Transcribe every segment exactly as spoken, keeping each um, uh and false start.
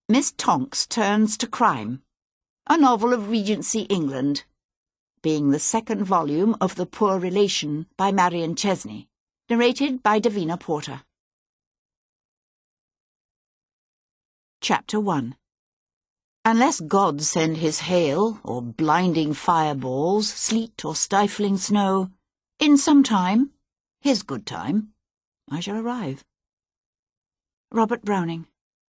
Miss Tonks Turns to Crime, a novel of Regency England, being the second volume of The Poor Relation by Marion Chesney, narrated by Davina Porter. Chapter one. Unless God send his hail, or blinding fireballs, sleet or stifling snow, in some time, his good time, I shall arrive. Robert Browning.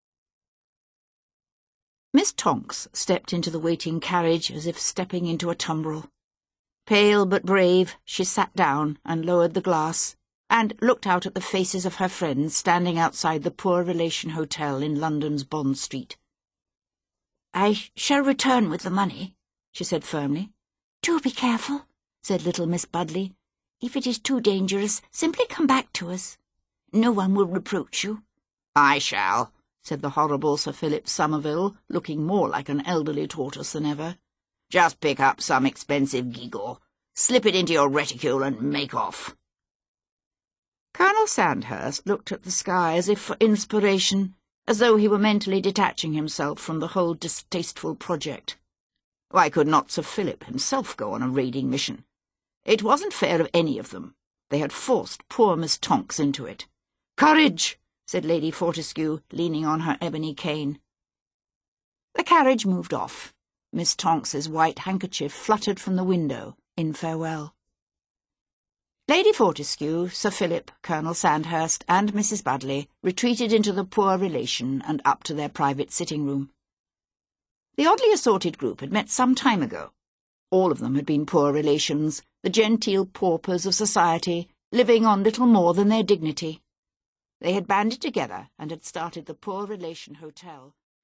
Miss Tonks stepped into the waiting carriage as if stepping into a tumbrel. Pale but brave, she sat down and lowered the glass, and looked out at the faces of her friends standing outside the Poor Relation Hotel in London's Bond Street. "I shall return with the money," she said firmly. "Do be careful," said little Miss Budley. "If it is too dangerous, simply come back to us. No one will reproach you." "I shall," said the horrible Sir Philip Somerville, looking more like an elderly tortoise than ever. "Just pick up some expensive gewgaw, slip it into your reticule and make off." Colonel Sandhurst looked at the sky as if for inspiration, as though he were mentally detaching himself from the whole distasteful project. Why could not Sir Philip himself go on a raiding mission? It wasn't fair of any of them. They had forced poor Miss Tonks into it. "Courage!" said Lady Fortescue, leaning on her ebony cane. The carriage moved off. Miss Tonks's white handkerchief fluttered from the window in farewell. Lady Fortescue, Sir Philip, Colonel Sandhurst, and Missus Budley retreated into the Poor Relation and up to their private sitting-room. The oddly assorted group had met some time ago. All of them had been poor relations, the genteel paupers of society, living on little more than their dignity. They had banded together and had started the Poor Relation Hotel